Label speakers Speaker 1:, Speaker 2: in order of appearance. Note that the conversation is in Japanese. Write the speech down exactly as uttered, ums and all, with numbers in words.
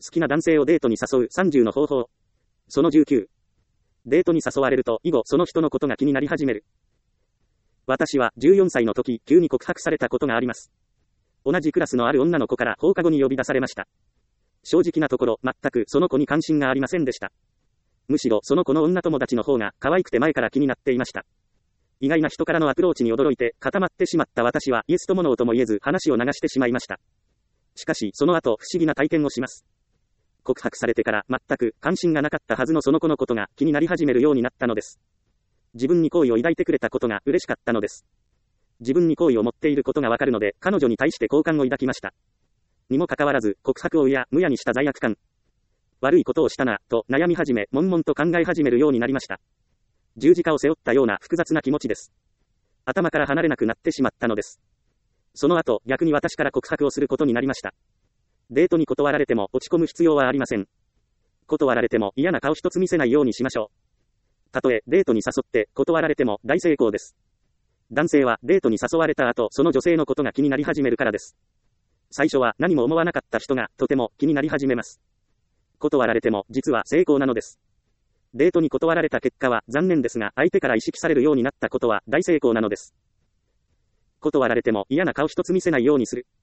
Speaker 1: きな男性をデートに誘うさんじゅうの方法。そのじゅうきゅう。デートに誘われると以後その人のことが気になり始める。私はじゅうよんさいの時、急に告白されたことがあります。同じクラスのある女の子から放課後に呼び出されました。正直なところ、全くその子に関心がありませんでした。むしろその子の女友達の方が可愛くて前から気になっていました。意外な人からのアプローチに驚いて固まってしまった私はイエスともノーとも言えず話を流してしまいました。しかしその後不思議な体験をします。告白されてから全く関心がなかったはずのその子のことが気になり始めるようになったのです。自分に好意を抱いてくれたことが嬉しかったのです。自分に好意を持っていることがわかるので彼女に対して好感を抱きました。にもかかわらず告白をうやむやにした罪悪感。悪いことをしたなと悩み始め悶々と考え始めるようになりました。十字架を背負ったような複雑な気持ちです。頭から離れなくなってしまったのです。その後逆に私から告白をすることになりました。デートに断られても落ち込む必要はありません。断られても嫌な顔一つ見せないようにしましょう。たとえデートに誘って断られても大成功です。男性はデートに誘われた後その女性のことが気になり始めるからです。最初は何も思わなかった人がとても気になり始めます。断られても実は成功なのです。デートに断られた結果は残念ですが相手から意識されるようになったことは大成功なのです。断られても嫌な顔一つ見せないようにする。